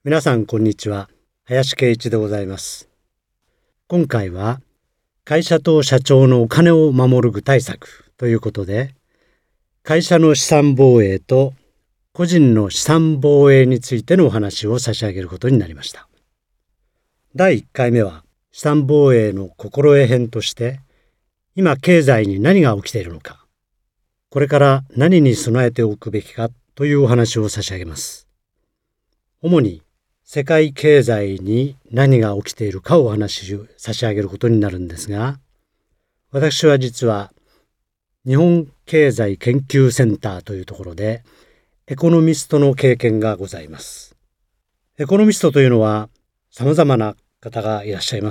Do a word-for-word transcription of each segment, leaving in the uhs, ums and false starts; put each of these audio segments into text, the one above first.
皆さんこんにちは。林圭一でございます。今回は会社と社長のお金を守る具体策ということで、会社の資産防衛と個人の資産防衛についてのお話を差し上げることになりました。だいいっかいめは資産防衛の心得編として、今経済に何が起きているのか、これから何に備えておくべきかというお話を差し上げます。主に世界経済に何が起きているかをお話し差し上げることになるんですが、私は実は日本経済研究センターというところでエコノミストの経験がございます。エコノミストというのは様々な方がいらっしゃいます。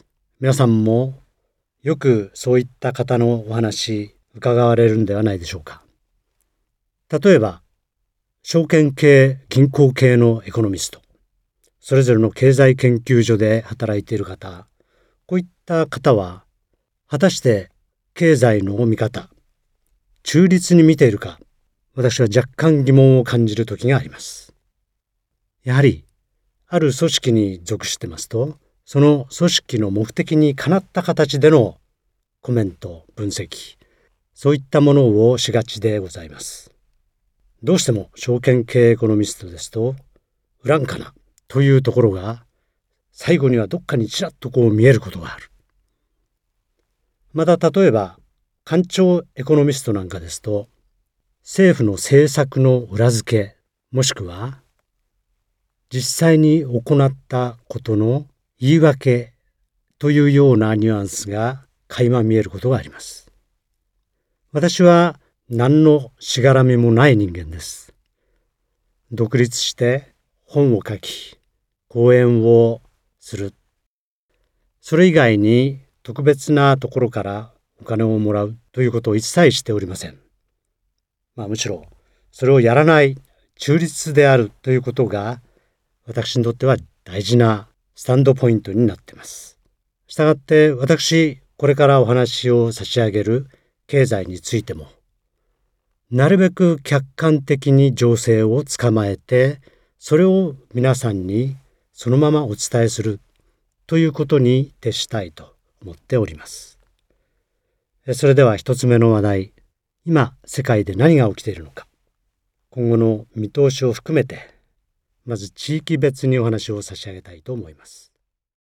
皆さんもよくそういった方のお話伺われるんではないでしょうか。例えば証券系、銀行系のエコノミスト、それぞれの経済研究所で働いている方、こういった方は果たして経済の見方、中立に見ているか、私は若干疑問を感じる時があります。やはりある組織に属してますと、その組織の目的にかなった形でのコメント、分析、そういったものをしがちでございます。どうしても証券系エコノミストですと、ウランかなというところが最後にはどっかにちらっとこう見えることがある。また例えば官庁エコノミストなんかですと、政府の政策の裏付け、もしくは実際に行ったことの言い訳というようなニュアンスが垣間見えることがあります。私は何のしがらみもない人間です。独立して本を書き、講演をする。それ以外に特別なところからお金をもらうということを一切しておりません。まあむしろそれをやらない中立であるということが私にとっては大事なスタンドポイントになっています。したがって私これからお話を差し上げる経済についてもなるべく客観的に情勢をつかまえて、それを皆さんにそのままお伝えするということに徹したいと思っております。それでは一つ目の話題、今世界で何が起きているのか、今後の見通しを含めて、まず地域別にお話を差し上げたいと思います。